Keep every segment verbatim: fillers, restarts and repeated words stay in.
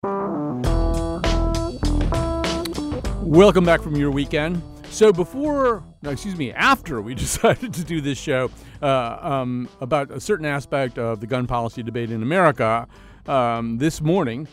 Welcome back from your weekend. So before, no, excuse me, after we decided to do this show uh, um, about a certain aspect of the gun policy debate in America, um, this morning,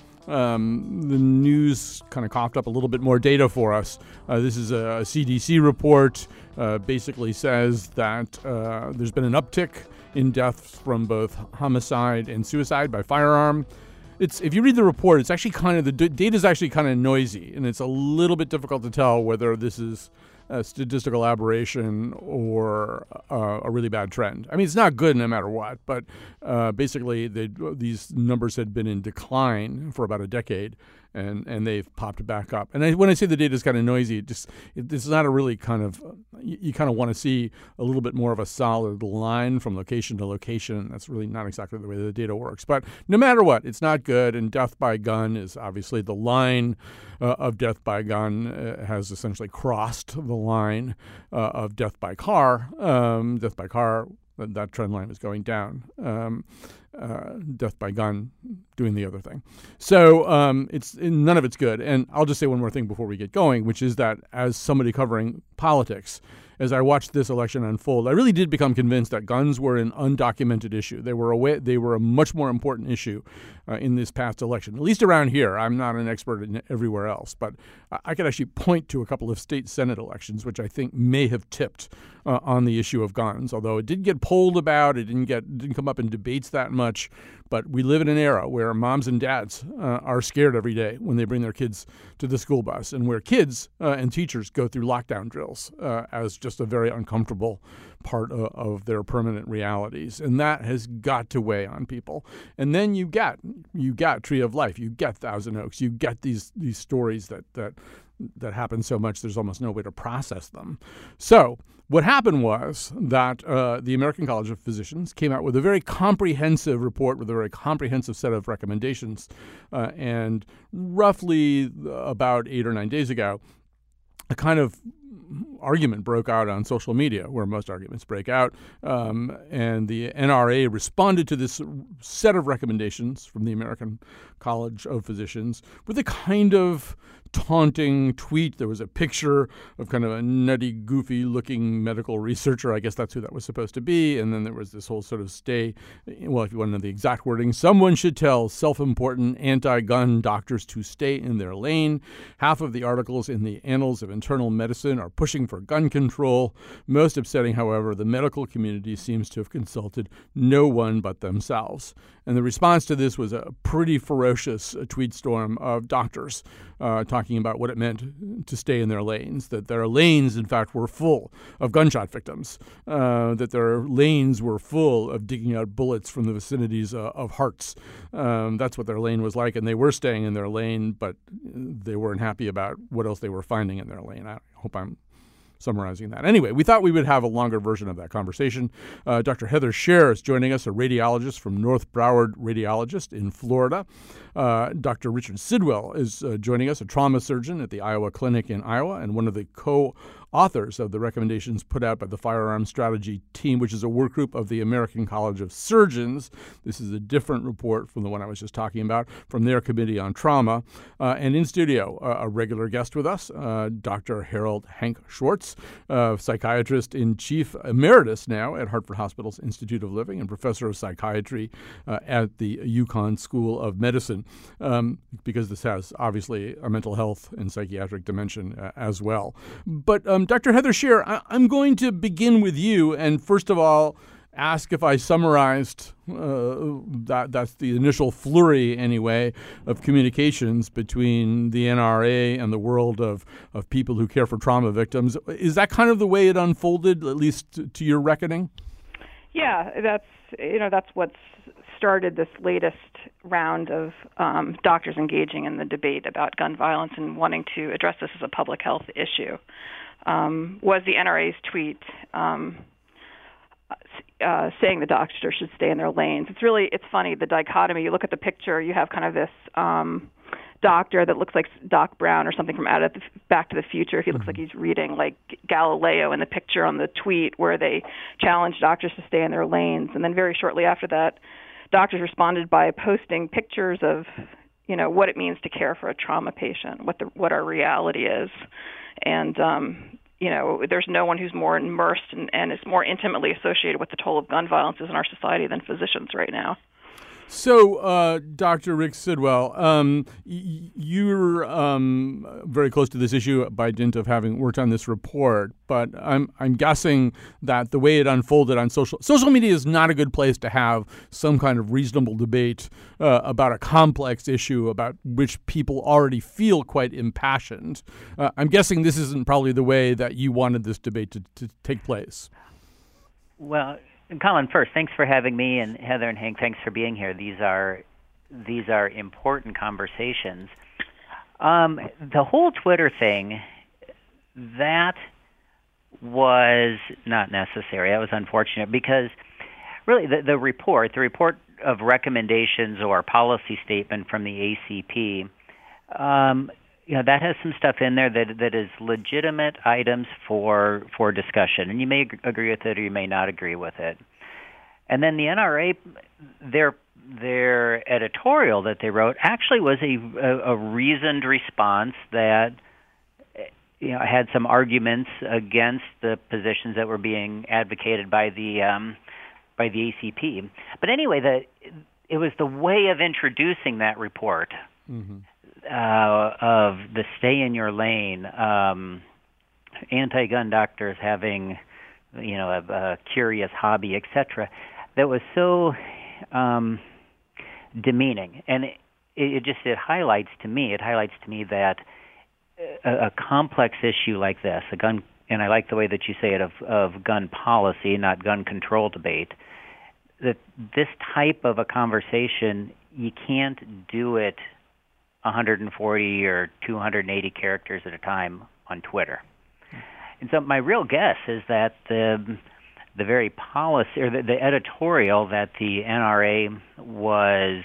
um, the news kind of coughed up a little bit more data for us. Uh, this is a, a C D C report, uh, basically says that uh, there's been an uptick in deaths from both homicide and suicide by firearm. It's, if you read the report, it's actually kind of, the d- data is actually kind of noisy, and it's a little bit difficult to tell whether this is a statistical aberration or uh, a really bad trend. I mean, it's not good no matter what, but uh, basically they, these numbers had been in decline for about a decade, and, and they've popped back up. And I, when I say the data is kind of noisy, it just it, it's not a really kind of, you, you kind of want to see a little bit more of a solid line from location to location. That's really not exactly the way the data works. But no matter what, it's not good, and death by gun is obviously the line uh, of death by gun uh, has essentially crossed the line uh, of death by car. Um, death by car, that, that trend line is going down. Um, uh, death by gun doing the other thing. So um, it's none of it's good. And I'll just say one more thing before we get going, which is that as somebody covering politics, as I watched this election unfold, I really did become convinced that guns were an undocumented issue. They were a way, they were a much more important issue uh, in this past election, at least around here. I'm not an expert in everywhere else, but I could actually point to a couple of state Senate elections, which I think may have tipped uh, on the issue of guns. Although it did get polled about, it didn't get didn't come up in debates that much. But we live in an era where moms and dads uh, are scared every day when they bring their kids to the school bus, and where kids uh, and teachers go through lockdown drills uh, as just a very uncomfortable part of, of their permanent realities. And that has got to weigh on people. And then you get you get Tree of Life, you get Thousand Oaks, you get these these stories that that that happen so much there's almost no way to process them. So what happened was that uh, the American College of Physicians came out with a very comprehensive report with a very comprehensive set of recommendations. Uh, and roughly about eight or nine days ago, a kind of argument broke out on social media, where most arguments break out. Um, and the N R A responded to this set of recommendations from the American College of Physicians with a kind of taunting tweet. There was a picture of kind of a nutty, goofy-looking medical researcher. I guess that's who that was supposed to be. And then there was this whole sort of stay, well, if you want to know the exact wording, someone should tell self-important anti-gun doctors to stay in their lane. Half of the articles in the Annals of Internal Medicine are pushing for gun control. Most upsetting, however, the medical community seems to have consulted no one but themselves. And the response to this was a pretty ferocious tweet storm of doctors uh, talking about what it meant to stay in their lanes, that their lanes, in fact, were full of gunshot victims, uh, that their lanes were full of digging out bullets from the vicinities uh, of hearts. Um, that's what their lane was like, and they were staying in their lane, but they weren't happy about what else they were finding in their lane. I hope I'm summarizing that. Anyway, we thought we would have a longer version of that conversation. Uh, Doctor Heather Scher is joining us, a radiologist from North Broward Radiologist in Florida. Uh, Doctor Richard Sidwell is uh, joining us, a trauma surgeon at the Iowa Clinic in Iowa, and one of the co-authors of the recommendations put out by the Firearm Strategy Team, which is a work group of the American College of Surgeons. This is a different report from the one I was just talking about, from their Committee on Trauma. Uh, and in studio, uh, a regular guest with us, uh, Doctor Harold Hank Schwartz, uh, psychiatrist in chief emeritus now at Hartford Hospital's Institute of Living and professor of psychiatry uh, at the UConn School of Medicine, um, because this has obviously a mental health and psychiatric dimension uh, as well. But um, Doctor Heather Scher, I- I'm going to begin with you, and first of all, ask if I summarized uh, that that's the initial flurry, anyway, of communications between the N R A and the world of, of people who care for trauma victims. Is that kind of the way it unfolded, at least to, to your reckoning? Yeah, that's you know that's what's started this latest round of um, doctors engaging in the debate about gun violence and wanting to address this as a public health issue. Um, was the N R A's tweet um, uh, saying the doctors should stay in their lanes? It's really it's funny, the dichotomy. You look at the picture, you have kind of this um, doctor that looks like Doc Brown or something from Out of the, Back to the Future. He looks like he's reading like Galileo in the picture on the tweet where they challenge doctors to stay in their lanes. And then very shortly after that, doctors responded by posting pictures of, you know, what it means to care for a trauma patient, what the what our reality is, and um, you know, there's no one who's more immersed and, and is more intimately associated with the toll of gun violence in our society than physicians right now. So, uh, Doctor Rick Sidwell, um, y- you're um, very close to this issue by dint of having worked on this report, but I'm I'm guessing that the way it unfolded on social social media is not a good place to have some kind of reasonable debate uh, about a complex issue about which people already feel quite impassioned. Uh, I'm guessing this isn't probably the way that you wanted this debate to, to take place. Well, Colin, first, thanks for having me, and Heather and Hank, thanks for being here. These are these are important conversations. Um, the whole Twitter thing, that was not necessary. That was unfortunate because, really, the, the report, the report of recommendations or policy statement from the A C P, um, you know, that has some stuff in there that that is legitimate items for for discussion, and you may agree with it or you may not agree with it. And then the N R A, their their editorial that they wrote actually was a a, a reasoned response that, you know, had some arguments against the positions that were being advocated by the um, by the A C P. But anyway, the it was the way of introducing that report. Mm-hmm. Uh, of the stay in your lane, um, anti-gun doctors having, you know, a, a curious hobby, et cetera, that was so um, demeaning. And it, it just, it highlights to me, it highlights to me that a, a complex issue like this, a gun, and I like the way that you say it, of, of gun policy, not gun control debate, that this type of a conversation, you can't do it one hundred forty or two hundred eighty characters at a time on Twitter. And so my real guess is that the the very policy or the, the editorial that the N R A was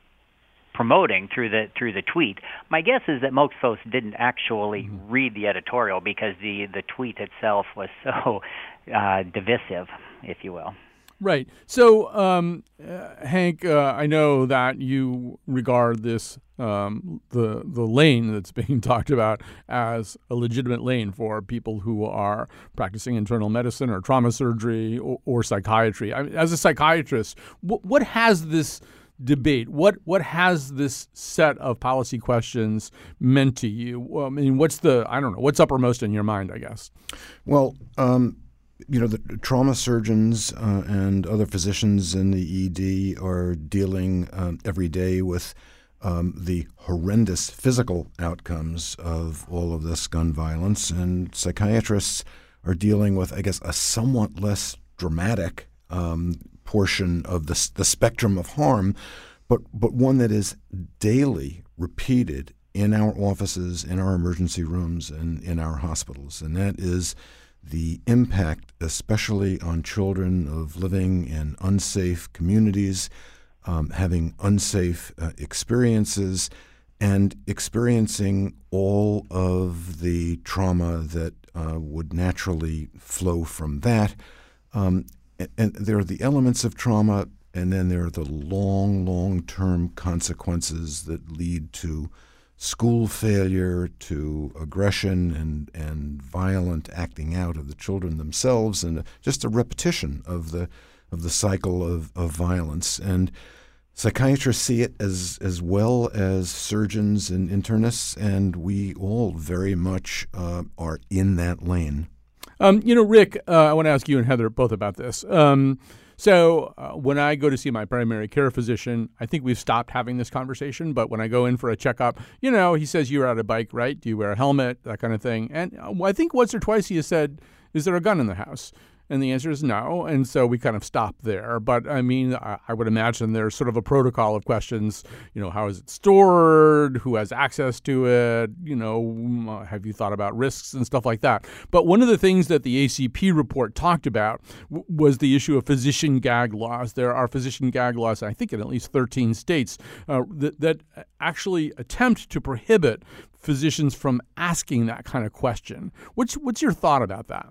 promoting through the through the tweet, my guess is that most folks didn't actually mm-hmm. read the editorial because the, the tweet itself was so uh, divisive, if you will. Right. So, um, uh, Hank, uh, I know that you regard this um, the the lane that's being talked about as a legitimate lane for people who are practicing internal medicine or trauma surgery or, or psychiatry. I mean, as a psychiatrist, w- what has this debate, what what has this set of policy questions meant to you? Well, I mean, what's the I don't know what's uppermost in your mind, I guess. Well. Um You know, the trauma surgeons uh, and other physicians in the E D are dealing um, every day with um, the horrendous physical outcomes of all of this gun violence, and psychiatrists are dealing with, I guess, a somewhat less dramatic um, portion of the, the spectrum of harm, but but one that is daily repeated in our offices, in our emergency rooms, and in our hospitals, and that is the impact, especially on children, of living in unsafe communities, um, having unsafe uh, experiences, and experiencing all of the trauma that uh, would naturally flow from that. Um, and, and there are the elements of trauma, and then there are the long, long-term consequences that lead to school failure, to aggression and, and violent acting out of the children themselves, and just a repetition of the of the cycle of, of violence. And psychiatrists see it as as well as surgeons and internists, and we all very much uh, are in that lane. Um, you know, Rick, uh, I want to ask you and Heather both about this. Um, So uh, when I go to see my primary care physician, I think we've stopped having this conversation. But when I go in for a checkup, you know, he says, you're on a bike, right? Do you wear a helmet? That kind of thing. And I think once or twice he has said, is there a gun in the house? And the answer is no. And so we kind of stop there. But I mean, I, I would imagine there's sort of a protocol of questions, you know, how is it stored? Who has access to it? You know, have you thought about risks and stuff like that? But one of the things that the A C P report talked about w- was the issue of physician gag laws. There are physician gag laws, I think, in at least thirteen states uh, that, that actually attempt to prohibit physicians from asking that kind of question. What's, what's your thought about that?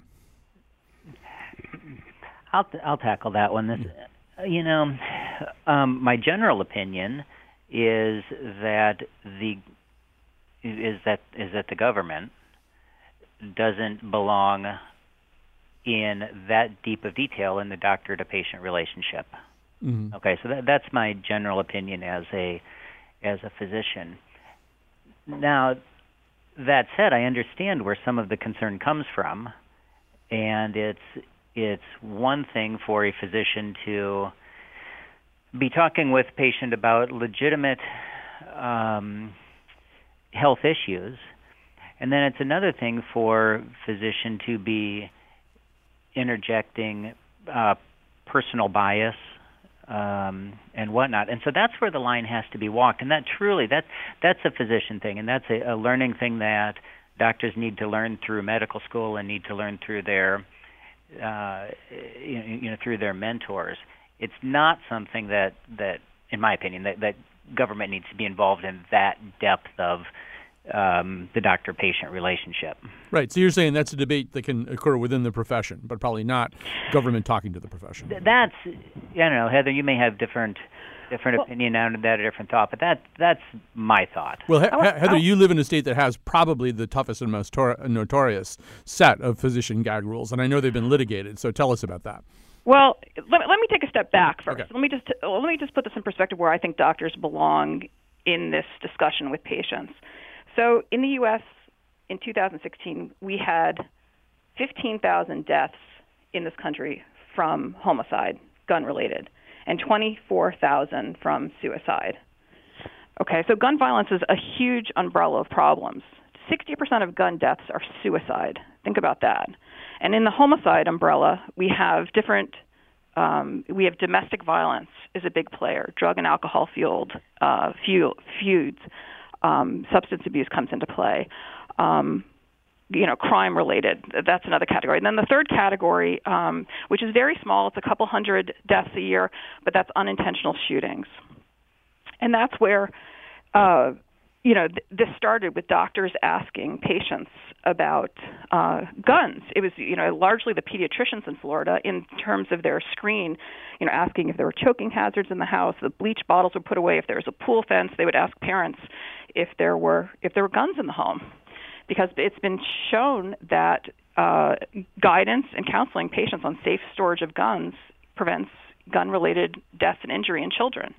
I'll I'll tackle that one. This, you know, um, my general opinion is that the is that is that the government doesn't belong in that deep of detail in the doctor-to-patient relationship. Mm-hmm. Okay, so that, that's my general opinion as a as a physician. Now, that said, I understand where some of the concern comes from, and it's it's one thing for a physician to be talking with a patient about legitimate um, health issues, and then it's another thing for a physician to be interjecting uh, personal bias um, and whatnot. And so that's where the line has to be walked. And that truly, that, that's a physician thing, and that's a, a learning thing that doctors need to learn through medical school and need to learn through their, uh, you know, through their mentors. It's not something that, that in my opinion, that, that government needs to be involved in that depth of um, the doctor-patient relationship. Right. So you're saying that's a debate that can occur within the profession, but probably not government talking to the profession. That's, I don't know, Heather, you may have different different well, opinion on that, a different thought, but that that's my thought. Well, he- I, Heather, I, you live in a state that has probably the toughest and most tor- notorious set of physician gag rules, and I know they've been litigated, so tell us about that. Well, let, let me take a step back first. Okay. Let me just let me just put this in perspective where I think doctors belong in this discussion with patients. So in the U S in two thousand sixteen, we had fifteen thousand deaths in this country from homicide, gun-related, and twenty-four thousand from suicide. Okay, so gun violence is a huge umbrella of problems. sixty percent of gun deaths are suicide. Think about that. And in the homicide umbrella, we have different, um, we have domestic violence is a big player, drug and alcohol fueled uh, fuel, feuds, um, substance abuse comes into play, um, you know, crime related, that's another category. And then the third category, um, which is very small, it's a couple hundred deaths a year, but that's unintentional shootings. And that's where, uh, you know, th- this started with doctors asking patients about uh, guns. It was, you know, largely the pediatricians in Florida in terms of their screen, you know, asking if there were choking hazards in the house, the bleach bottles were put away, if there was a pool fence, they would ask parents if there were if there were guns in the home. Because it's been shown that uh, guidance and counseling patients on safe storage of guns prevents gun-related deaths and injury in children.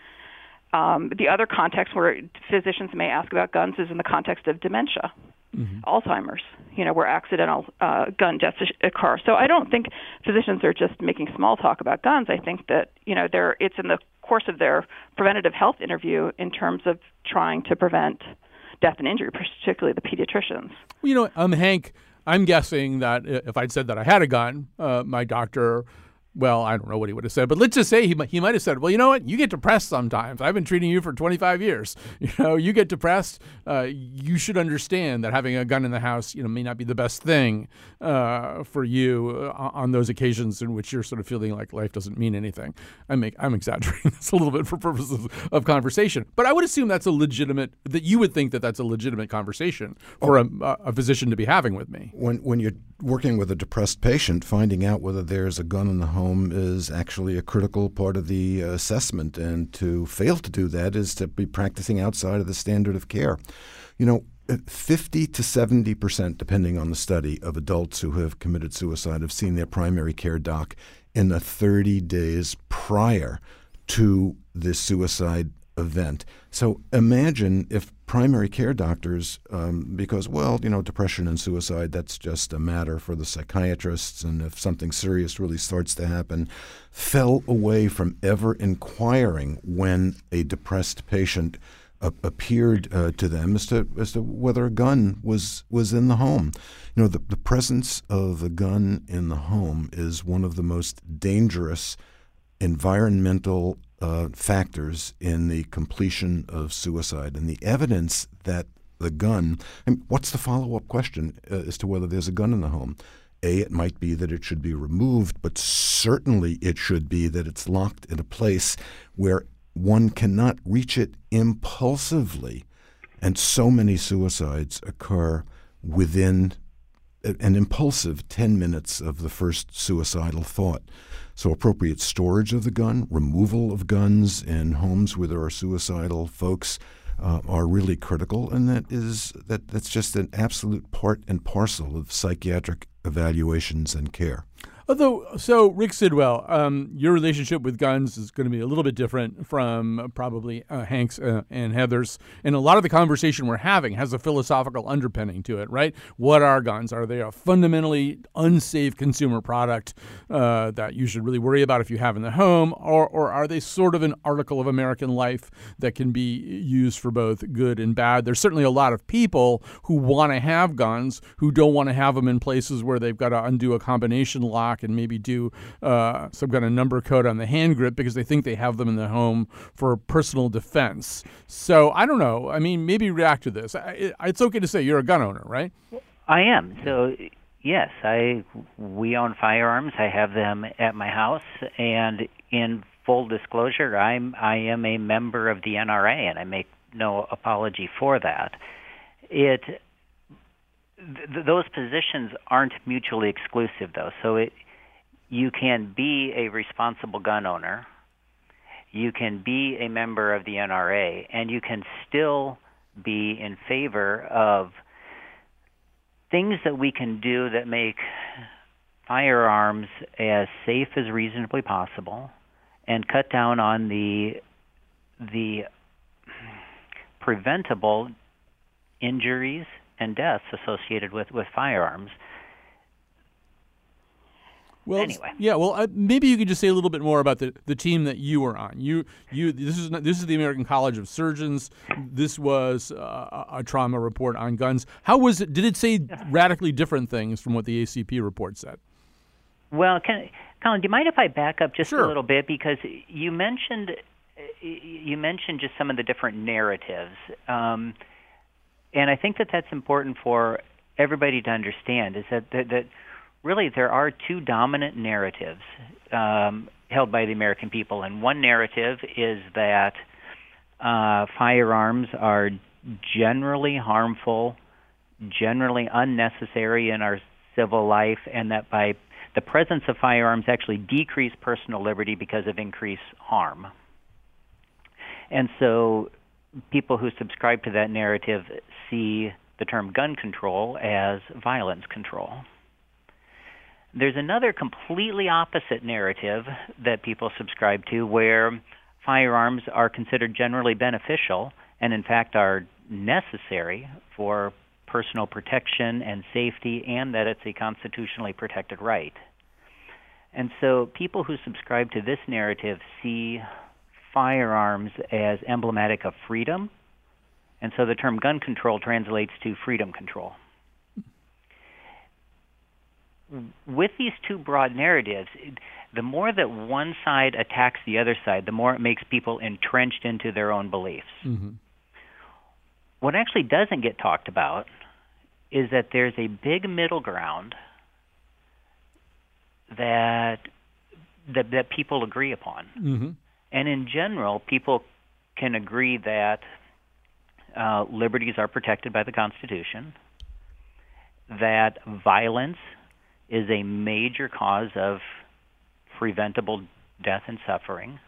Um, the other context where physicians may ask about guns is in the context of dementia, mm-hmm. Alzheimer's, you know, where accidental uh, gun deaths occur. So I don't think physicians are just making small talk about guns. I think that, you know, they're, it's in the course of their preventative health interview in terms of trying to prevent death and injury, particularly the pediatricians. Well, you know, um, Hank, I'm guessing that if I'd said that I had a gun, uh, my doctor... Well, I don't know what he would have said, but let's just say he he might have said, well, you know what? You get depressed sometimes. I've been treating you for twenty-five years. You know, you get depressed. Uh, you should understand that having a gun in the house, you know, may not be the best thing uh, for you uh, on those occasions in which you're sort of feeling like life doesn't mean anything. I make, I'm exaggerating this a little bit for purposes of conversation, but I would assume that's a legitimate, that you would think that that's a legitimate conversation for oh. a, a physician to be having with me. When, when you're working with a depressed patient, finding out whether there's a gun in the home is actually a critical part of the assessment, and to fail to do that is to be practicing outside of the standard of care. You know, fifty to seventy percent, depending on the study, of adults who have committed suicide have seen their primary care doc in the thirty days prior to the suicide event. So imagine if primary care doctors, um, because, well, you know, depression and suicide, that's just a matter for the psychiatrists, and if something serious really starts to happen, fell away from ever inquiring when a depressed patient uh, appeared uh, to them as to as to whether a gun was was in the home. You know, the, the presence of a gun in the home is one of the most dangerous environmental Uh, factors in the completion of suicide. And the evidence that the gun, I mean, what's the follow-up question uh, as to whether there's a gun in the home? A, it might be that it should be removed, but certainly it should be that it's locked in a place where one cannot reach it impulsively. And so many suicides occur within an impulsive ten minutes of the first suicidal thought. So appropriate storage of the gun, removal of guns in homes where there are suicidal folks uh, are really critical, and that is that that's just an absolute part and parcel of psychiatric evaluations and care. Although, so Rick Sidwell, um, your relationship with guns is going to be a little bit different from probably uh, Hank's uh, and Heather's. And a lot of the conversation we're having has a philosophical underpinning to it, right? What are guns? Are they a fundamentally unsafe consumer product uh, that you should really worry about if you have in the home? Or, or are they sort of an article of American life that can be used for both good and bad? There's certainly a lot of people who want to have guns, who don't want to have them in places where they've got to undo a combination lock and maybe do uh, some kind of number code on the hand grip because they think they have them in the home for personal defense. So I don't know. I mean, maybe react to this. I, it's okay to say you're a gun owner, right? I am. So yes, I we own firearms. I have them at my house, and in full disclosure, I'm I am a member of the N R A, and I make no apology for that. It th- those positions aren't mutually exclusive, though. So it. You can be a responsible gun owner, you can be a member of the N R A, and you can still be in favor of things that we can do that make firearms as safe as reasonably possible and cut down on the the preventable injuries and deaths associated with, with firearms. Well, anyway. yeah. Well, uh, maybe you could just say a little bit more about the, the team that you were on. You, you. This is not, this is the American College of Surgeons. This was uh, a trauma report on guns. How was it? Did it say radically different things from what the A C P report said? Well, can, Colin, do you mind if I back up just Sure. a little bit, because you mentioned you mentioned just some of the different narratives, um, and I think that that's important for everybody to understand. Is that that, that really, there are two dominant narratives um, held by the American people, and one narrative is that uh, firearms are generally harmful, generally unnecessary in our civil life, and that by the presence of firearms actually decrease personal liberty because of increased harm. And so people who subscribe to that narrative see the term gun control as violence control. There's another completely opposite narrative that people subscribe to where firearms are considered generally beneficial and, in fact, are necessary for personal protection and safety, and that it's a constitutionally protected right. And so people who subscribe to this narrative see firearms as emblematic of freedom, and so the term gun control translates to freedom control. With these two broad narratives, the more that one side attacks the other side, the more it makes people entrenched into their own beliefs. Mm-hmm. What actually doesn't get talked about is that there's a big middle ground that that, that people agree upon. Mm-hmm. And in general, people can agree that uh, liberties are protected by the Constitution, that violence is a major cause of preventable death and suffering,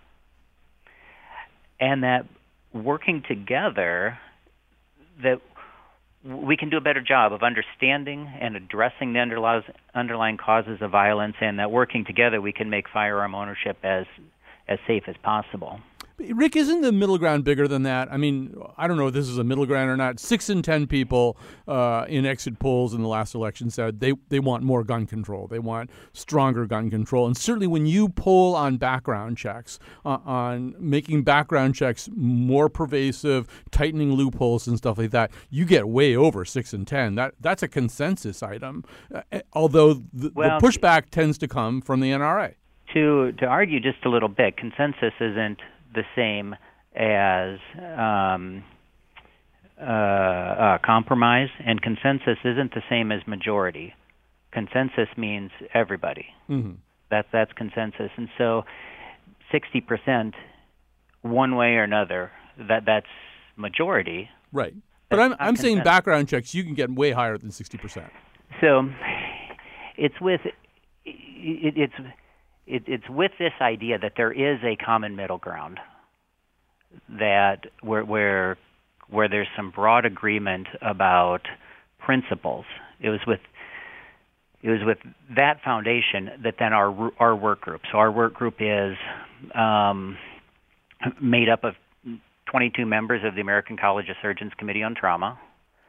and that working together, that we can do a better job of understanding and addressing the underlies, underlying causes of violence, and that working together we can make firearm ownership as as safe as possible. Rick, isn't the middle ground bigger than that? I mean, I don't know if this is a middle ground or not. Six in ten people uh, in exit polls in the last election said they, they want more gun control. They want stronger gun control. And certainly when you poll on background checks, uh, on making background checks more pervasive, tightening loopholes and stuff like that, you get way over six in ten. That That's a consensus item, uh, although the, well, the pushback tends to come from the N R A. To, to argue just a little bit, consensus isn't the same as um, uh, uh, compromise, and consensus isn't the same as majority. Consensus means everybody. Mm-hmm. That's that's consensus, and so sixty percent, one way or another, that that's majority. Right, but I'm I'm saying consensus. background checks you can get way higher than sixty percent. So it's with it, it's it, it's with this idea that there is a common middle ground, that where where where there's some broad agreement about principles. It was with it was with that foundation that then our our work group. So our work group is um, made up of twenty-two members of the American College of Surgeons Committee on Trauma.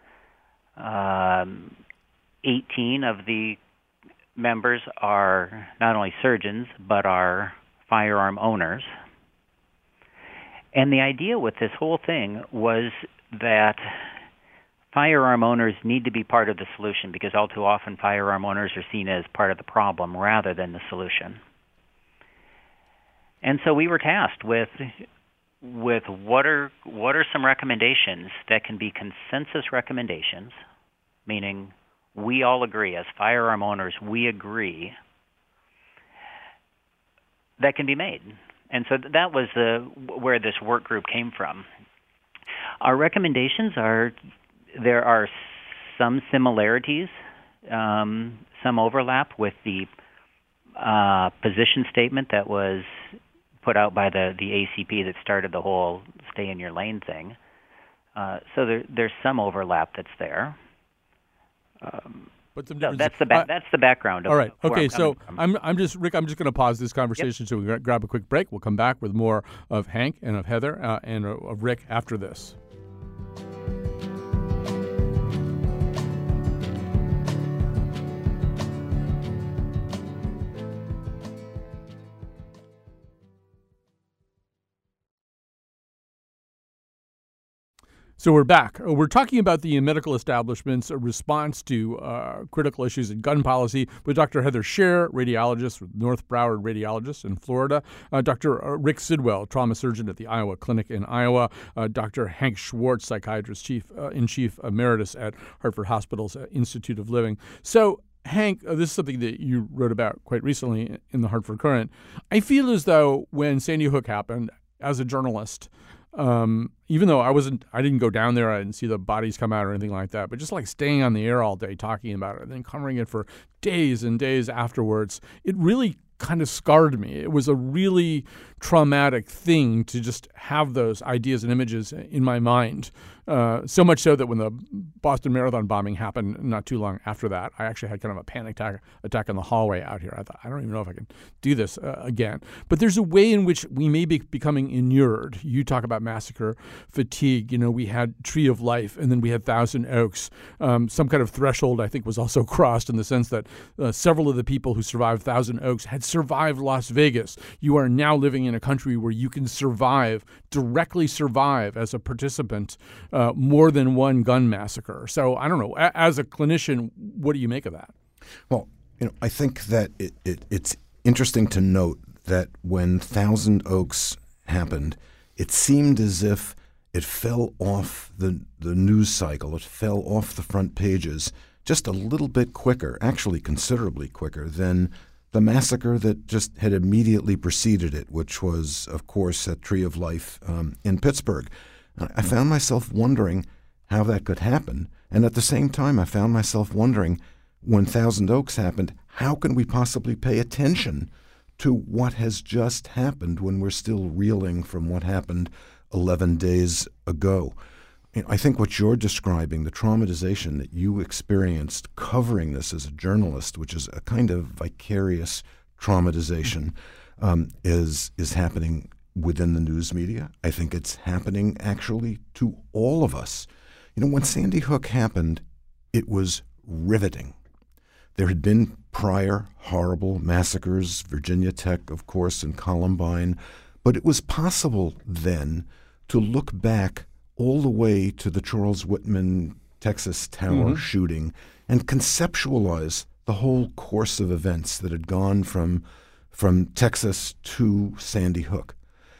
Um, eighteen of the members are not only surgeons, but are firearm owners. And the idea with this whole thing was that firearm owners need to be part of the solution, because all too often firearm owners are seen as part of the problem rather than the solution. And so we were tasked with with what are what are some recommendations that can be consensus recommendations, meaning we all agree, as firearm owners, we agree, that can be made. And so that was the, where this work group came from. Our recommendations are, there are some similarities, um, some overlap with the uh, position statement that was put out by the, the A C P that started the whole stay in your lane thing. Uh, so there, there's some overlap that's there. Um, But the so that's the ba- uh, that's the background. Of all right. where Okay. I'm So from. I'm I'm just Rick. I'm just going to pause this conversation Yep. so we gra- grab a quick break. We'll come back with more of Hank and of Heather uh, and uh, of Rick after this. So we're back. We're talking about the medical establishment's response to uh, critical issues in gun policy with Doctor Heather Scher, radiologist with North Broward Radiologists in Florida, uh, Doctor Rick Sidwell, trauma surgeon at the Iowa Clinic in Iowa, uh, Doctor Hank Schwartz, psychiatrist chief uh, in chief emeritus at Hartford Hospital's uh, Institute of Living. So Hank, uh, this is something that you wrote about quite recently in the Hartford Courant. I feel as though when Sandy Hook happened, as a journalist, Um, even though I wasn't, I didn't go down there, I didn't see the bodies come out or anything like that, but just like staying on the air all day talking about it and then covering it for days and days afterwards, it really kind of scarred me. It was a really traumatic thing to just have those ideas and images in my mind. Uh, so much so that when the Boston Marathon bombing happened not too long after that, I actually had kind of a panic attack, attack in the hallway out here. I thought, I don't even know if I can do this uh, again. But there's a way in which we may be becoming inured. You talk about massacre fatigue. You know, we had Tree of Life, and then we had Thousand Oaks. Um, some kind of threshold, I think, was also crossed in the sense that uh, several of the people who survived Thousand Oaks had survived Las Vegas. You are now living in a country where you can survive, directly survive as a participant, uh, more than one gun massacre. So I don't know. A- as a clinician, what do you make of that? Well, you know, I think that it, it, it's interesting to note that when Thousand Oaks happened, it seemed as if it fell off the the news cycle. It fell off the front pages just a little bit quicker, actually considerably quicker than the massacre that just had immediately preceded it, which was, of course, at Tree of Life um, in Pittsburgh. I found myself wondering how that could happen. And at the same time, I found myself wondering, when Thousand Oaks happened, how can we possibly pay attention to what has just happened when we're still reeling from what happened eleven days ago? You know, I think what you're describing, the traumatization that you experienced covering this as a journalist, which is a kind of vicarious traumatization, um, is is happening within the news media. I think it's happening actually to all of us. You know, when Sandy Hook happened, it was riveting. There had been prior horrible massacres, Virginia Tech, of course, and Columbine, but it was possible then to look back all the way to the Charles Whitman Texas Tower mm-hmm. shooting and conceptualize the whole course of events that had gone from, from Texas to Sandy Hook.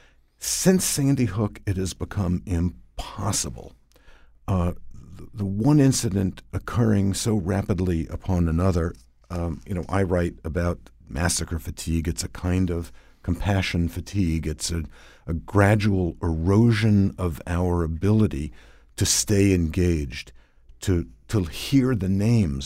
Since Sandy Hook, it has become impossible. Uh, the, the one incident occurring so rapidly upon another, um, you know, I write about massacre fatigue. It's a kind of compassion fatigue. It's a, a gradual erosion of our ability to stay engaged, to to hear the names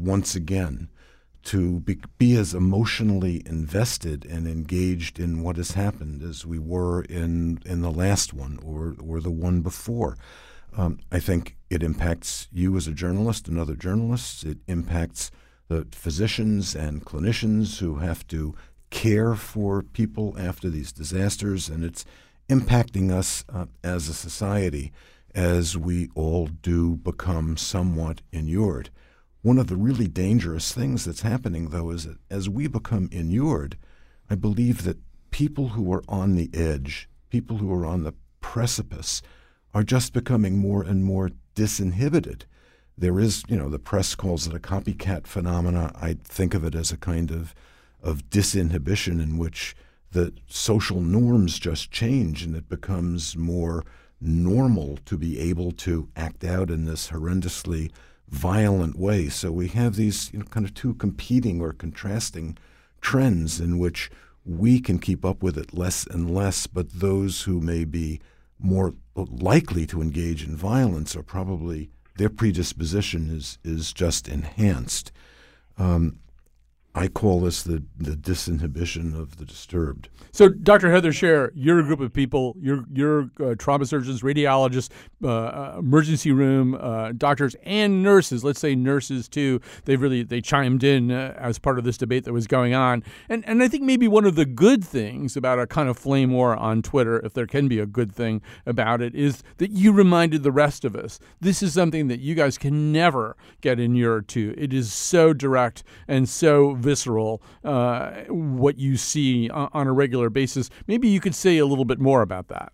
once again to be, be as emotionally invested and engaged in what has happened as we were in in the last one or or the one before. Um, I think it impacts you as a journalist and other journalists. It impacts the physicians and clinicians who have to care for people after these disasters, and it's impacting us uh, as a society as we all do become somewhat inured. One of the really dangerous things that's happening, though, is that as we become inured, I believe that people who are on the edge, people who are on the precipice, are just becoming more and more disinhibited. There is, you know, the press calls it a copycat phenomena. I think of it as a kind of, of disinhibition in which the social norms just change and it becomes more normal to be able to act out in this horrendously violent way. So we have these, you know, kind of two competing or contrasting trends in which we can keep up with it less and less, but those who may be more likely to engage in violence are probably, their predisposition is is just enhanced. Um, I call this the, the disinhibition of the disturbed. So, Doctor Heather Scher, you're a group of people, you're, you're uh, trauma surgeons, radiologists, uh, emergency room uh, doctors, and nurses. Let's say nurses, too. They really they chimed in uh, as part of this debate that was going on. And, and I think maybe one of the good things about a kind of flame war on Twitter, if there can be a good thing about it, is that you reminded the rest of us. This is something that you guys can never get inured to. It is so direct and so visceral, uh, what you see on a regular basis. Maybe you could say a little bit more about that.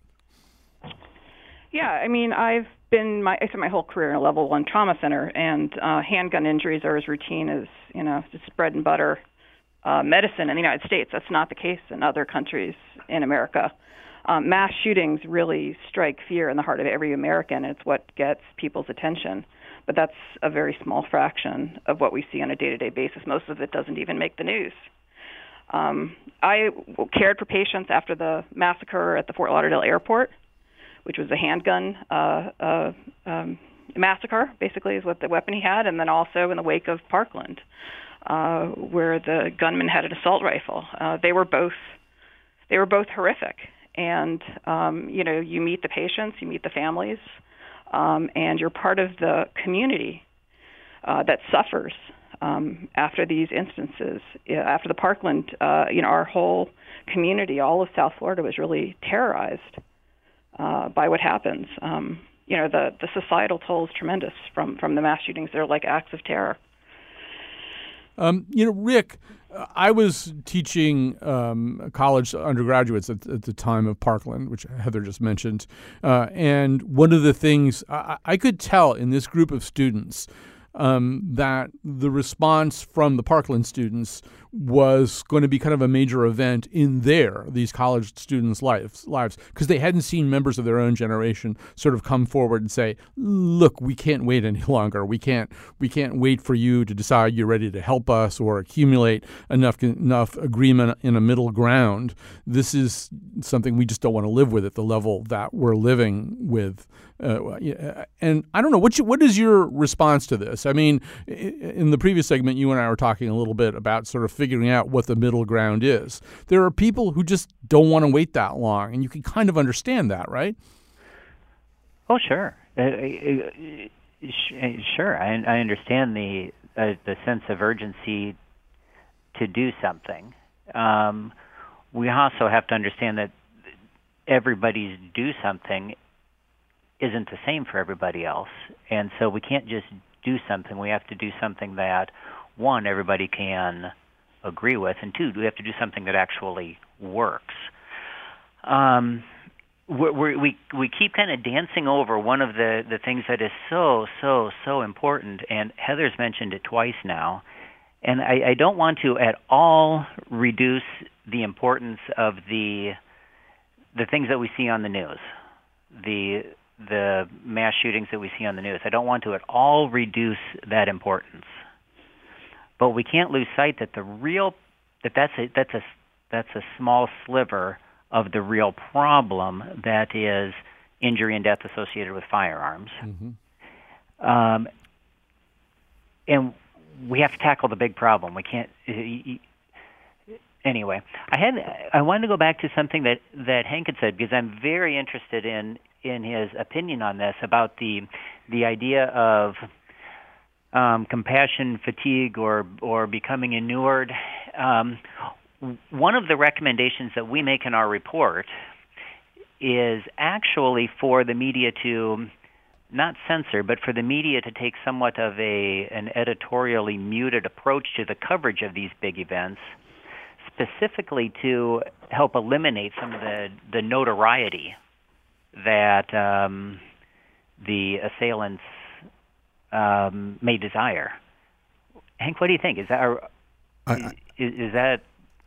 Yeah, I mean, I've been my I spent my whole career in a level one trauma center, and uh, handgun injuries are as routine as, you know, just bread and butter uh, medicine in the United States. That's not the case in other countries in America. Um, mass shootings really strike fear in the heart of every American. It's what gets people's attention. But that's a very small fraction of what we see on a day-to-day basis. Most of it doesn't even make the news. Um, I cared for patients after the massacre at the Fort Lauderdale airport, which was a handgun uh, uh, um, massacre, basically, is what the weapon he had, and then also in the wake of Parkland, uh, where the gunman had an assault rifle. Uh, they were both they were both horrific. And, um, you know, you meet the patients, you meet the families, Um, and you're part of the community uh, that suffers um, after these instances. After the Parkland, uh, you know, our whole community, all of South Florida, was really terrorized uh, by what happens. Um, you know, the, the societal toll is tremendous from, from the mass shootings. They're like acts of terror. Um, you know, Rick, I was teaching um, college undergraduates at, at the time of Parkland, which Heather just mentioned. Uh, and one of the things I, I could tell in this group of students um, that the response from the Parkland students was going to be kind of a major event in their, these college students' lives, lives, because they hadn't seen members of their own generation sort of come forward and say, look, we can't wait any longer. We can't we can't wait for you to decide you're ready to help us or accumulate enough enough agreement in a middle ground. This is something we just don't want to live with at the level that we're living with. Uh, and I don't know, what you, what is your response to this? I mean, in the previous segment, you and I were talking a little bit about sort of figuring out what the middle ground is. There are people who just don't want to wait that long, and you can kind of understand that, right? Oh, sure. Uh, uh, sure. I, I understand the uh, the sense of urgency to do something. Um, we also have to understand that everybody's do something isn't the same for everybody else. And so we can't just do something. We have to do something that, one, everybody can agree with, and two, we have to do something that actually works. Um, we we we keep kind of dancing over one of the, the things that is so, so, so important, and Heather's mentioned it twice now, and I, I don't want to at all reduce the importance of the the things that we see on the news, the the mass shootings that we see on the news. I don't want to at all reduce that importance. But we can't lose sight that the real that that's a that's a that's a small sliver of the real problem that is injury and death associated with firearms. Mm-hmm. Um, and we have to tackle the big problem. We can't. Anyway, I had I wanted to go back to something that, that Hank had said, because I'm very interested in in his opinion on this about the the idea of um, compassion fatigue or or becoming inured. Um, one of the recommendations that we make in our report is actually for the media to not censor, but for the media to take somewhat of a an editorially muted approach to the coverage of these big events, specifically to help eliminate some of the, the notoriety that um, the assailants um, may desire. Hank, what do you think? Is that I, I, is, is that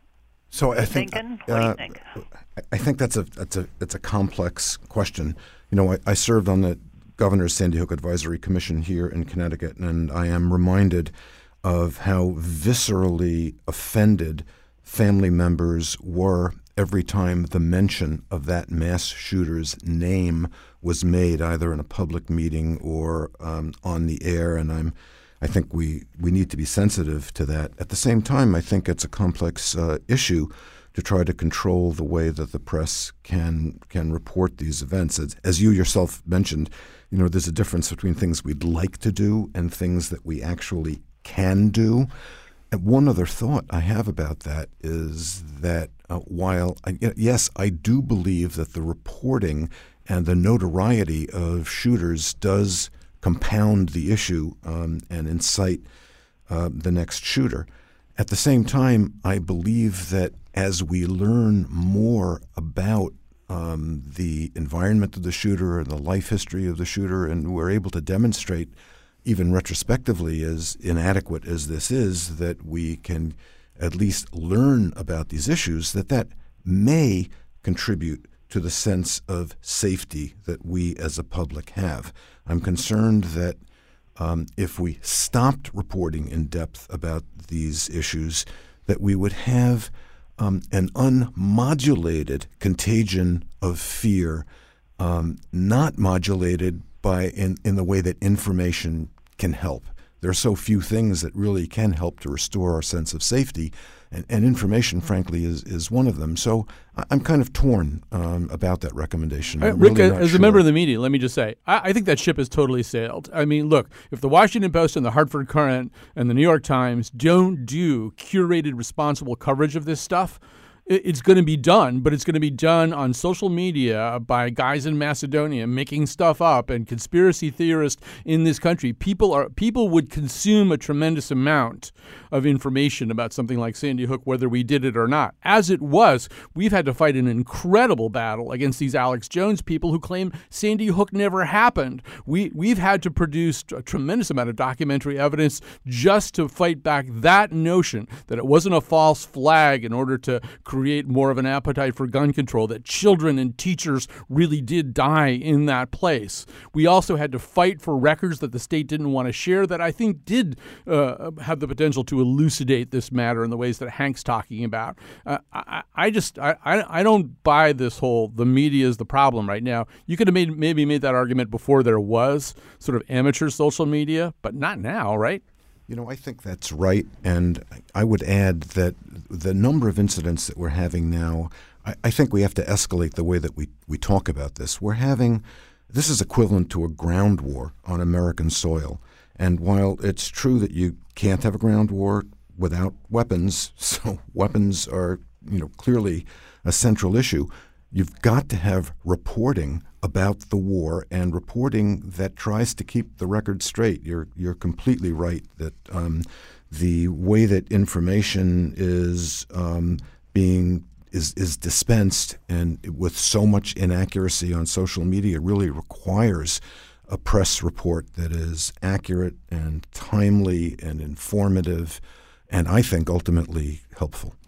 so? I think. Thinking? Uh, what do you think? I think that's a that's a it's a complex question. You know, I, I served on the Governor's Sandy Hook Advisory Commission here in Connecticut, and I am reminded of how viscerally offended family members were every time the mention of that mass shooter's name was made, either in a public meeting or um, on the air. And I'm, I think we, we need to be sensitive to that. At the same time, I think it's a complex uh, issue to try to control the way that the press can can report these events. As, as you yourself mentioned, you know, there's a difference between things we'd like to do and things that we actually can do. And one other thought I have about that is that uh, while, I, yes, I do believe that the reporting and the notoriety of shooters does compound the issue um, and incite uh, the next shooter, at the same time, I believe that as we learn more about um, the environment of the shooter and the life history of the shooter, and we're able to demonstrate, even retrospectively, as inadequate as this is, that we can at least learn about these issues, that that may contribute to the sense of safety that we as a public have. I'm concerned that um, if we stopped reporting in depth about these issues, that we would have um, an unmodulated contagion of fear, um, not modulated by in, in the way that information can help. There are so few things that really can help to restore our sense of safety, and, and information, frankly, is, is one of them. So I'm kind of torn um, about that recommendation. Uh, Rick, really as sure. a member of the media, let me just say, I, I think that ship has totally sailed. I mean, look, if the Washington Post and the Hartford Courant and the New York Times don't do curated, responsible coverage of this stuff, it's going to be done, but it's going to be done on social media by guys in Macedonia making stuff up and conspiracy theorists in this country. People are people would consume a tremendous amount of information about something like Sandy Hook, whether we did it or not. As it was, we've had to fight an incredible battle against these Alex Jones people who claim Sandy Hook never happened. We, we've had to produce a tremendous amount of documentary evidence just to fight back that notion that it wasn't a false flag in order to create more of an appetite for gun control, that children and teachers really did die in that place. We also had to fight for records that the state didn't want to share that I think did uh, have the potential to elucidate this matter in the ways that Hank's talking about. Uh, I, I just I, I don't buy this whole the media is the problem right now. You could have made maybe made that argument before there was sort of amateur social media, but not now, right? You know, I think that's right, and I would add that the number of incidents that we're having now, I, I think we have to escalate the way that we, we talk about this. We're having, this is equivalent to a ground war on American soil, and while it's true that you can't have a ground war without weapons, so weapons are, you know, clearly a central issue, you've got to have reporting about the war and reporting that tries to keep the record straight. You're you're completely right that um, the way that information is um, being is is dispensed and with so much inaccuracy on social media really requires a press report that is accurate and timely and informative, and I think ultimately helpful.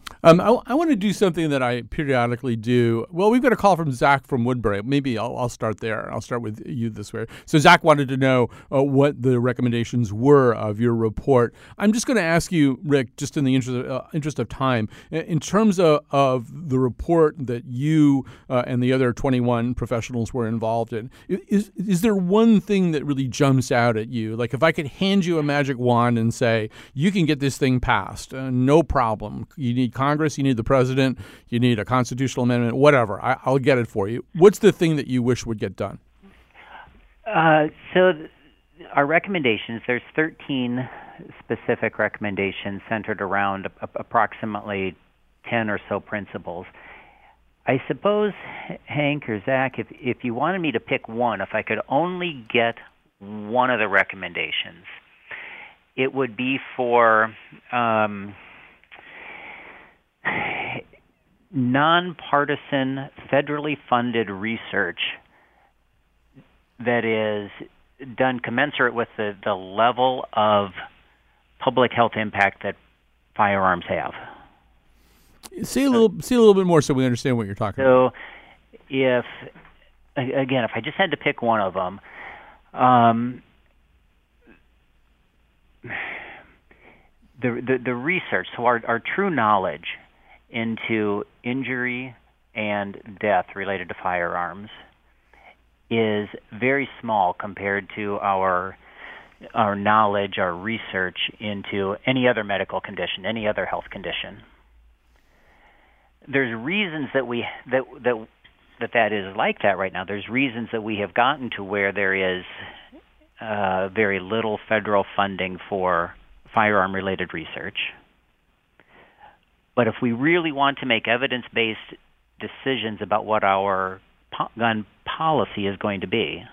Um, I, I want to do something that I periodically do. Well, we've got a call from Zach from Woodbury. Maybe I'll, I'll start there. I'll start with you this way. So Zach wanted to know uh, what the recommendations were of your report. I'm just going to ask you, Rick, just in the interest of, uh, interest of time, in terms of, of the report that you uh, and the other twenty-one professionals were involved in, is, is there one thing that really jumps out at you? Like if I could hand you a magic wand and say, you can get this thing passed, uh, no problem. You need Congress. Congress, you need the president, you need a constitutional amendment, whatever. I, I'll get it for you. What's the thing that you wish would get done? Uh, so th- our recommendations, there's thirteen specific recommendations centered around a- approximately ten or so principles. I suppose, Hank or Zach, if, if you wanted me to pick one, if I could only get one of the recommendations, it would be for... Um, nonpartisan, federally funded research that is done commensurate with the, the level of public health impact that firearms have. Say a little, say a little bit more so we understand what you're talking so about. So, if again, if I just had to pick one of them, um, the, the the research, so our our true knowledge into injury and death related to firearms is very small compared to our our knowledge, our research into any other medical condition, any other health condition. There's reasons that we that that that that is like that right now. There's reasons that we have gotten to where there is uh, very little federal funding for firearm-related research. But if we really want to make evidence-based decisions about what our po- gun policy is going to be,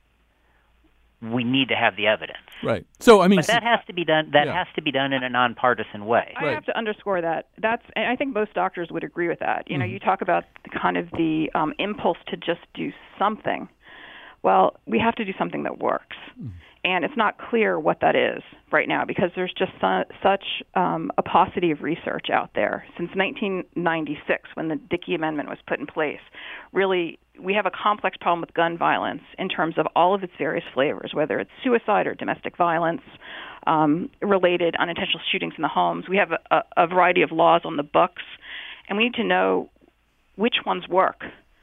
we need to have the evidence. Right. So I mean, but that has to be done. That yeah. has to be done in a nonpartisan way. I right. have to underscore that. That's. I think most doctors would agree with that. You know, mm-hmm. you talk about the, kind of the um, impulse to just do something. Well, we have to do something that works. Mm-hmm. And it's not clear what that is right now because there's just su- such um, a paucity of research out there. Since nineteen ninety-six, when the Dickey Amendment was put in place, really we have a complex problem with gun violence in terms of all of its various flavors, whether it's suicide or domestic violence, um, related unintentional shootings in the homes. We have a, a variety of laws on the books, and we need to know which ones work.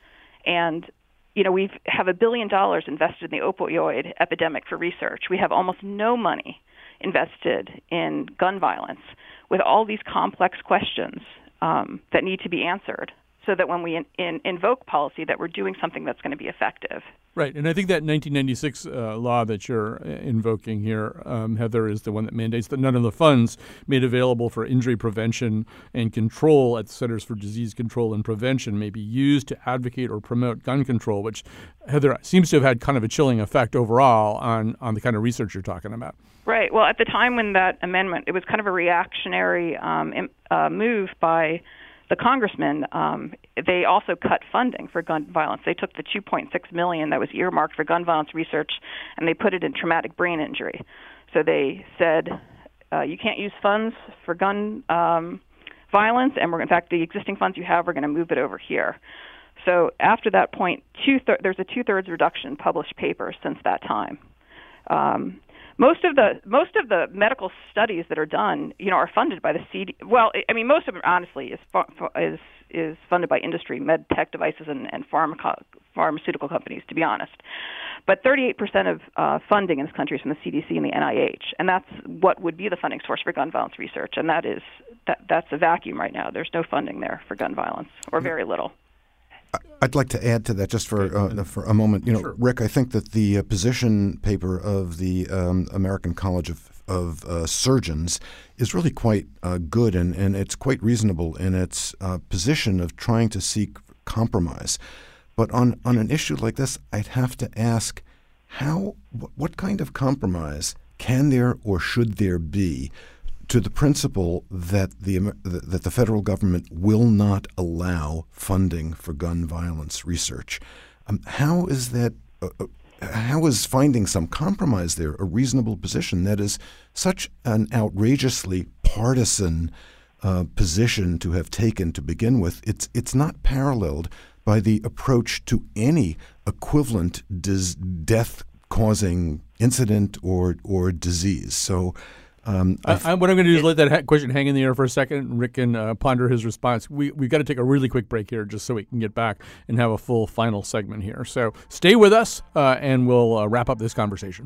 And You know, we have a billion dollars invested in the opioid epidemic for research. We have almost no money invested in gun violence with all these complex questions um, that need to be answered so that when we in, in, invoke policy that we're doing something that's going to be effective. Right. And I think that nineteen ninety-six uh, law that you're invoking here, um, Heather, is the one that mandates that none of the funds made available for injury prevention and control at the Centers for Disease Control and Prevention may be used to advocate or promote gun control, which, Heather, seems to have had kind of a chilling effect overall on, on the kind of research you're talking about. Right. Well, at the time when that amendment, it was kind of a reactionary um, uh, move by the congressman. Um, they also cut funding for gun violence. They took the two point six million dollars that was earmarked for gun violence research, and they put it in traumatic brain injury. So they said, uh, you can't use funds for gun um, violence, and we're, in fact, the existing funds you have, we're going to move it over here. So after that point, two thir- there's a two-thirds reduction in published papers since that time. Um, Most of the most of the medical studies that are done, you know, are funded by the C D. Well, I mean, most of it honestly is is is funded by industry, med tech devices, and, and pharmaco- pharmaceutical companies. To be honest, but thirty-eight percent of uh, funding in this country is from the C D C and the N I H, and that's what would be the funding source for gun violence research. And that is that that's a vacuum right now. There's no funding there for gun violence, or very little. I'd like to add to that just for uh, for a moment. You know, sure. Rick, I think that the uh, position paper of the um, American College of, of uh, Surgeons is really quite uh, good, and, and it's quite reasonable in its uh, position of trying to seek compromise. But on, on an issue like this, I'd have to ask, how wh- what kind of compromise can there or should there be to the principle that the that the federal government will not allow funding for gun violence research? Um, how is that? Uh, how is finding some compromise there a reasonable position that is such an outrageously partisan uh, position to have taken to begin with, it's it's not paralleled by the approach to any equivalent dis- death-causing incident or or disease. So. Um, I, I, what I'm going to do is let that ha- question hang in the air for a second. Rick can uh, ponder his response. We, we've got to take a really quick break here just so we can get back and have a full final segment here. So stay with us, uh, and we'll uh, wrap up this conversation.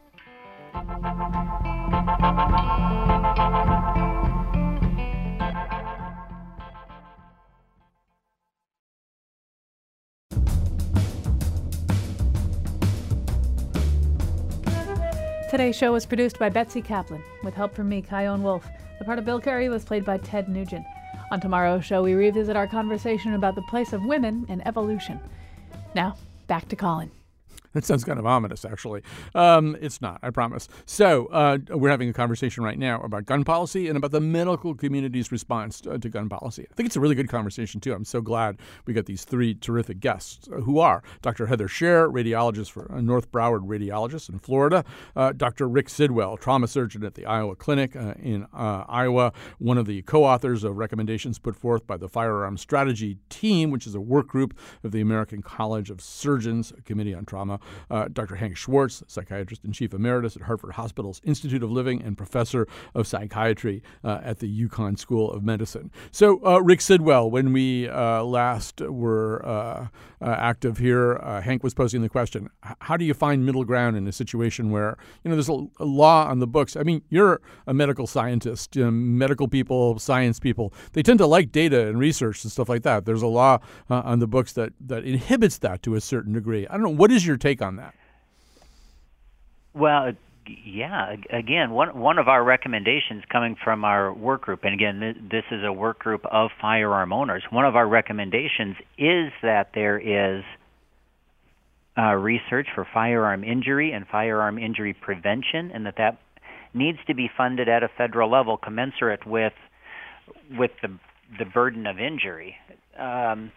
Today's show was produced by Betsy Kaplan, with help from me, Kyone Wolf. The part of Bill Curry was played by Ted Nugent. On tomorrow's show, we revisit our conversation about the place of women in evolution. Now, back to Colin. That sounds kind of ominous, actually. Um, it's not, I promise. So uh, we're having a conversation right now about gun policy and about the medical community's response to, to gun policy. I think it's a really good conversation, too. I'm so glad we got these three terrific guests, uh, who are Doctor Heather Scher, radiologist for uh, North Broward Radiologist in Florida, uh, Doctor Rick Sidwell, trauma surgeon at the Iowa Clinic uh, in uh, Iowa, one of the co-authors of recommendations put forth by the Firearm Strategy Team, which is a work group of the American College of Surgeons Committee on Trauma. Uh, Doctor Hank Schwartz, psychiatrist and chief emeritus at Hartford Hospital's Institute of Living and professor of psychiatry uh, at the UConn School of Medicine. So, uh, Rick Sidwell, when we uh, last were uh, uh, active here, uh, Hank was posing the question, how do you find middle ground in a situation where, you know, there's a, a law on the books? I mean, you're a medical scientist. You know, medical people, science people, they tend to like data and research and stuff like that. There's a law uh, on the books that, that inhibits that to a certain degree. I don't know. What is your take on that? Well, yeah. Again, one one of our recommendations coming from our work group, and again, this is a work group of firearm owners. One of our recommendations is that there is uh, research for firearm injury and firearm injury prevention, and that that needs to be funded at a federal level, commensurate with with the the burden of injury. Um,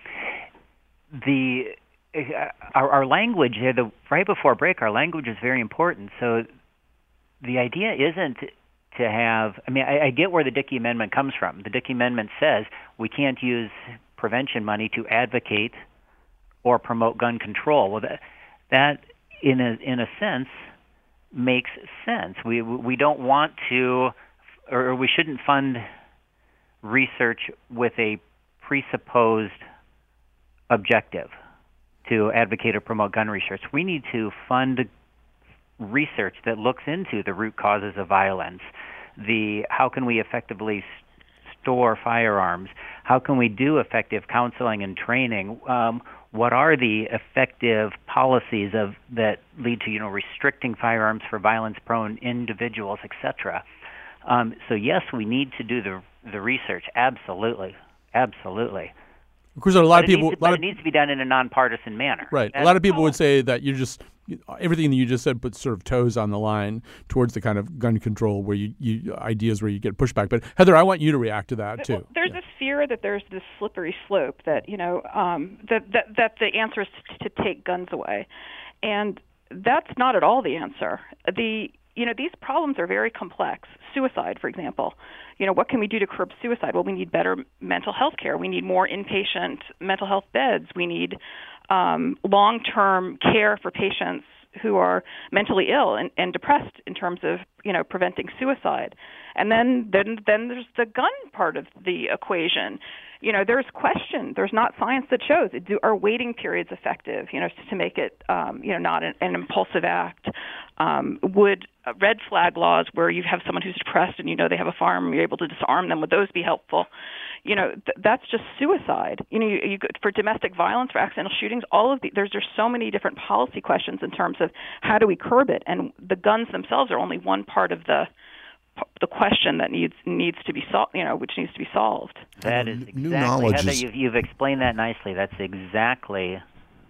the Our, our language here, the, right before break, our language is very important. So the idea isn't to have, I mean, I, I get where the Dickey Amendment comes from. The Dickey Amendment says we can't use prevention money to advocate or promote gun control. Well, that, that in a in a sense, makes sense. We we don't want to, or we shouldn't fund research with a presupposed objective to advocate or promote gun research. We need to fund research that looks into the root causes of violence, the how can we effectively store firearms, how can we do effective counseling and training, um, what are the effective policies of that lead to, you know, restricting firearms for violence-prone individuals, et cetera. Um, so yes, we need to do the the research. Absolutely, absolutely. Of course, a lot but of people. It needs, lot but of, it needs to be done in a nonpartisan manner. Right. That's a lot of people would say that you just everything that you just said puts sort of toes on the line towards the kind of gun control where you, you ideas where you get pushback. But Heather, I want you to react to that too. Well, there's yeah. this fear that there's this slippery slope that you know um, that, that that the answer is to, to take guns away, and that's not at all the answer. The you know these problems are very complex. Suicide, for example. You know, what can we do to curb suicide? Well, we need better mental health care. We need more inpatient mental health beds. We need um, long-term care for patients who are mentally ill and, and depressed in terms of, you know, preventing suicide. And then, then, then there's the gun part of the equation. You know, there's question. There's not science that shows it. Do, are waiting periods effective, you know, to make it, um, you know, not an, an impulsive act? Um, would uh, red flag laws where you have someone who's depressed and you know they have a firearm and you're able to disarm them, would those be helpful? You know, th- that's just suicide. You know, you, you, for domestic violence, for accidental shootings, all of the, there's there's so many different policy questions in terms of how do we curb it, and the guns themselves are only one part of the the question that needs needs to be solved, you know, which needs to be solved. That is exactly, New knowledge Heather, is... you've, you've explained that nicely. That's exactly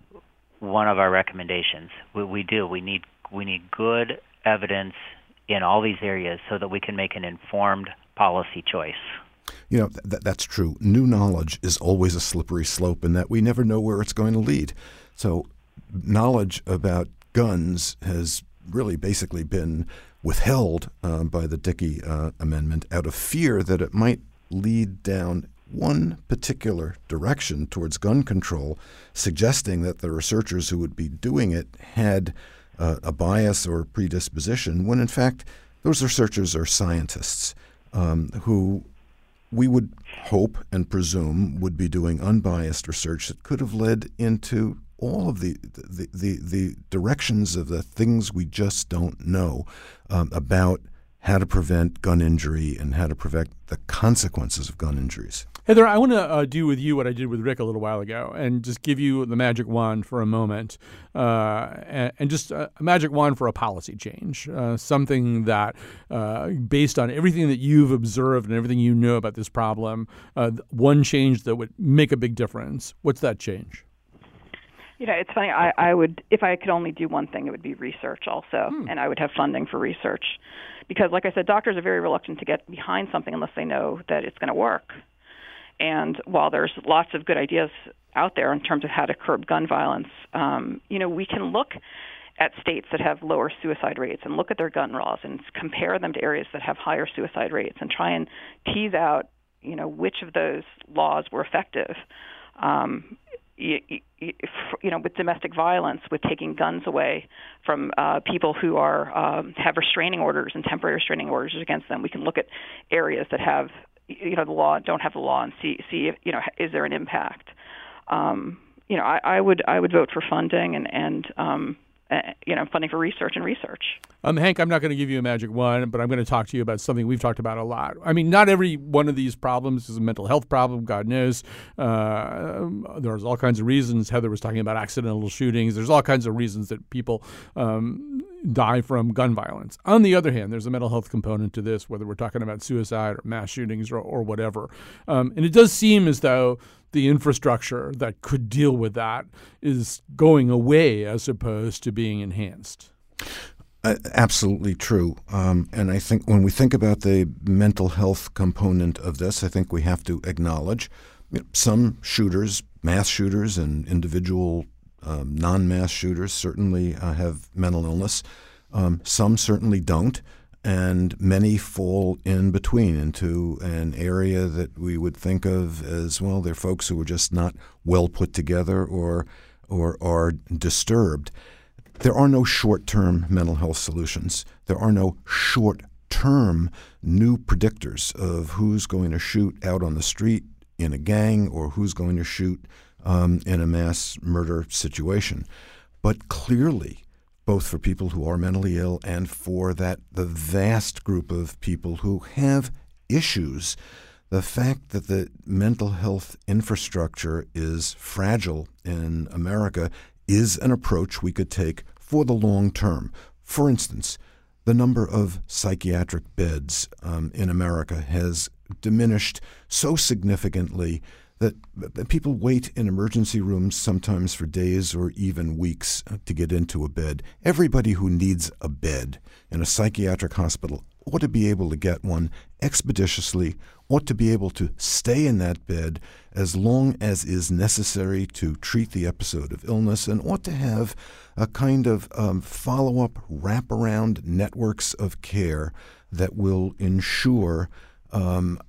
one of our recommendations. We, we do. We need we need good evidence in all these areas so that we can make an informed policy choice. You know, th- that's true. New knowledge is always a slippery slope in that we never know where it's going to lead. So knowledge about guns has really basically been withheld uh, by the Dickey uh, Amendment out of fear that it might lead down one particular direction towards gun control, suggesting that the researchers who would be doing it had uh, a bias or predisposition, when in fact those researchers are scientists um, who we would hope and presume would be doing unbiased research that could have led into all of the the, the, the directions of the things we just don't know um, about how to prevent gun injury and how to prevent the consequences of gun injuries. Heather, I want to uh, do with you what I did with Rick a little while ago and just give you the magic wand for a moment uh, and, and just a, a magic wand for a policy change, uh, something that, uh, based on everything that you've observed and everything you know about this problem, uh, one change that would make a big difference. What's that change? You know, it's funny. I, I would, if I could only do one thing, it would be research also, hmm. and I would have funding for research. Because, like I said, doctors are very reluctant to get behind something unless they know that it's going to work. And while there's lots of good ideas out there in terms of how to curb gun violence, um, you know, we can look at states that have lower suicide rates and look at their gun laws and compare them to areas that have higher suicide rates and try and tease out, you know, which of those laws were effective. Um, you, you, you know, with domestic violence, with taking guns away from uh, people who are um, have restraining orders and temporary restraining orders against them, we can look at areas that have, you know, the law don't have the law and see see if, you know, is there an impact. Um, you know, I, I would I would vote for funding and and um, uh, you know, funding for research and research. Um, Hank, I'm not going to give you a magic wand, but I'm going to talk to you about something we've talked about a lot. I mean, not every one of these problems is a mental health problem. God knows. Uh, there's all kinds of reasons. Heather was talking about accidental shootings. There's all kinds of reasons that people um, die from gun violence. On the other hand, there's a mental health component to this, whether we're talking about suicide or mass shootings or, or whatever. Um, and it does seem as though the infrastructure that could deal with that is going away as opposed to being enhanced. Uh, absolutely true. Um, and I think when we think about the mental health component of this, I think we have to acknowledge you know, some shooters, mass shooters and individual um, non-mass shooters certainly uh, have mental illness. Um, some certainly don't. And many fall in between into an area that we would think of as, well, they're folks who are just not well put together or or are disturbed. There are no short-term mental health solutions. There are no short-term new predictors of who's going to shoot out on the street in a gang or who's going to shoot um, in a mass murder situation. But clearly, both for people who are mentally ill and for that the vast group of people who have issues, the fact that the mental health infrastructure is fragile in America is an approach we could take for the long term. For instance, the number of psychiatric beds um, in America has diminished so significantly that people wait in emergency rooms sometimes for days or even weeks to get into a bed. Everybody who needs a bed in a psychiatric hospital ought to be able to get one expeditiously, ought to be able to stay in that bed as long as is necessary to treat the episode of illness, and ought to have a kind of um, follow-up, wraparound networks of care that will ensure um,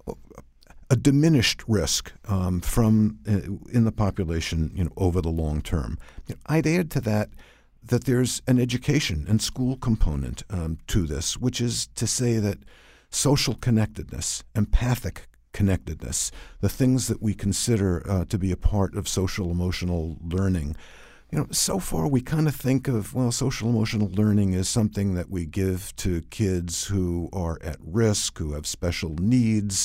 a diminished risk um, from uh, in the population, you know, over the long term. You know, I'd add to that that there's an education and school component um, to this, which is to say that social connectedness, empathic connectedness, the things that we consider uh, to be a part of social emotional learning. You know, so far we kind of think of, well, social emotional learning is something that we give to kids who are at risk, who have special needs,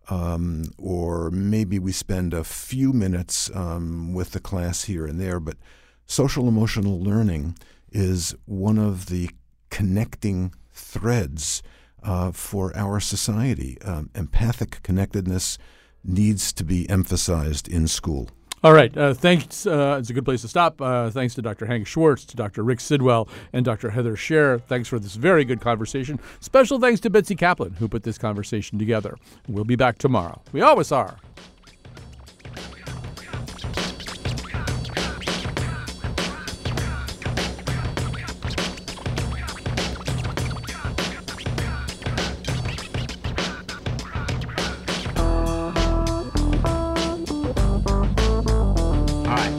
Um, or maybe we spend a few minutes um, with the class here and there. But social emotional learning is one of the connecting threads uh, for our society. Um, empathic connectedness needs to be emphasized in school. All right. Uh, thanks. Uh, it's a good place to stop. Uh, thanks to Doctor Hank Schwartz, to Doctor Rick Sidwell, and Doctor Heather Scher. Thanks for this very good conversation. Special thanks to Betsy Kaplan, who put this conversation together. We'll be back tomorrow. We always are. All right.